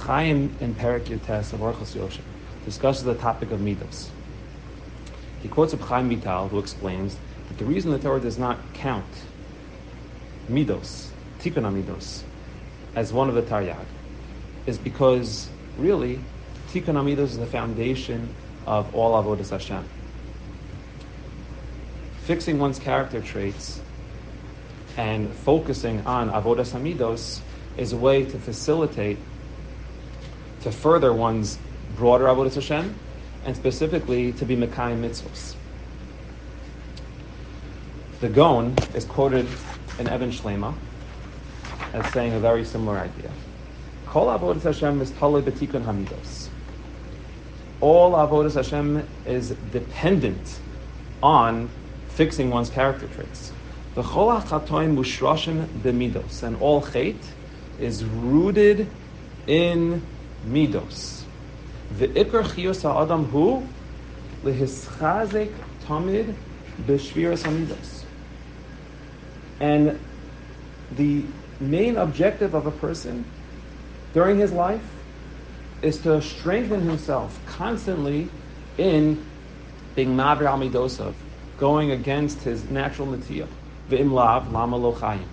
Chaim in Perek Yotes of Orchos Yosher discusses the topic of midos. He quotes Reb Chaim Vital, who explains that the reason the Torah does not count midos, tikkun midos, as one of the taryag is because really tikkun midos is the foundation of all avodas Hashem. Fixing one's character traits and focusing on avodas hamidos is a way to facilitate, to further one's broader avodas Hashem, and specifically to be mekayim mitzvos. The Gaon is quoted in Even Shlema as saying a very similar idea. Kol avodas Hashem is talei b'tikkun hamidos. All avodas Hashem is dependent on fixing one's character traits. V'chol hachatoim mushrashim b'midos, and all chait is rooted in midos. V'ikar chiyus ha'adam hu lehischazek tamid b'shviras hamidos. And the main objective of a person during his life is to strengthen himself constantly in being mavir al midosav, going against his natural natiyah. Ve'im lav lama lo chayim.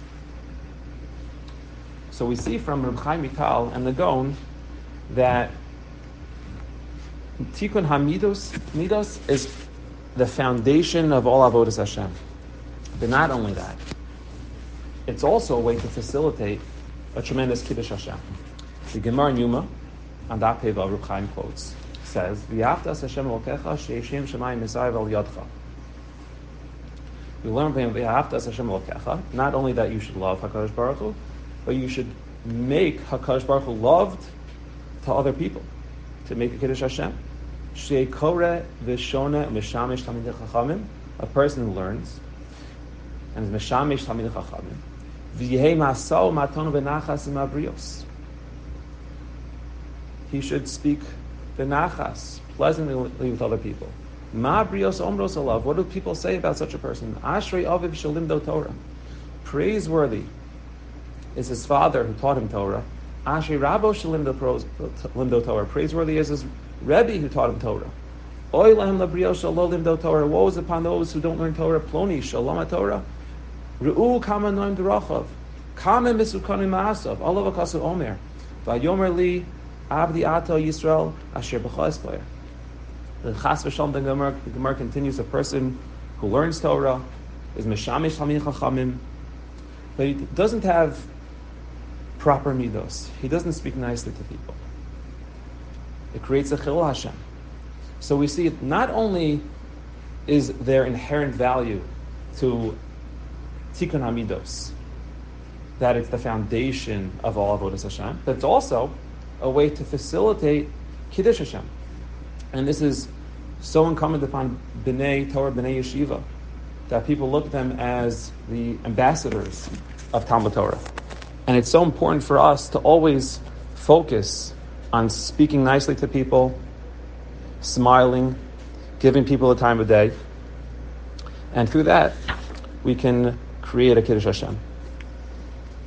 So we see from Reb Chaim Vital and the Gaon that tikkun midos is the foundation of all avodas Hashem. But not only that, it's also a way to facilitate a tremendous kiddush Hashem. The Gemara in Yuma, on that page, Reb Chaim quotes, says, "V'yaftas Hashem Elokecha she'eshem shemayim misayev al yadcha." We learn from V'yaftas Hashem Elokecha not only that you should love Hakadosh Baruch Hu, but you should make Hakadosh Baruch Hu loved to other people, to make a kiddush Hashem. She'ekore v'shona mishamish tamidei chachamim, a person who learns and is mishamish tamidei chachamim. V'yehei masau matonu v'nachas imabrios. He should speak v'nachas, pleasantly with other people. Ma brios omros alav. What do people say about such a person? Ashrei aviv shalimdo Torah. Praiseworthy is his father who taught him Torah. Ashrei rabo shalimdo Torah. Praiseworthy is his Rebbe who taught him Torah. Oy lahem labrios shalo limdo Torah. Woe is upon those who don't learn Torah. Ploni shalom Torah. Re'u kama noim derachav. Kama misukanim ma'asav. Olav akasu omer. Vayomer li Abdi Ato Yisrael Asher B'cha Esplayer. The Chas V'Shalom the Gemara continues, a person who learns Torah is Meshamish Talmidei Chachamim, but he doesn't have proper midos. He doesn't speak nicely to people. It creates a Chilul Hashem. So we see not only is there inherent value to Tikkun HaMidos, that it's the foundation of all avodas Hashem, but it's also a way to facilitate Kiddush Hashem. And this is so incumbent upon B'nai Torah, B'nai Yeshiva, that people look at them as the ambassadors of Talmud Torah. And it's so important for us to always focus on speaking nicely to people, smiling, giving people the time of day. And through that, we can create a Kiddush Hashem.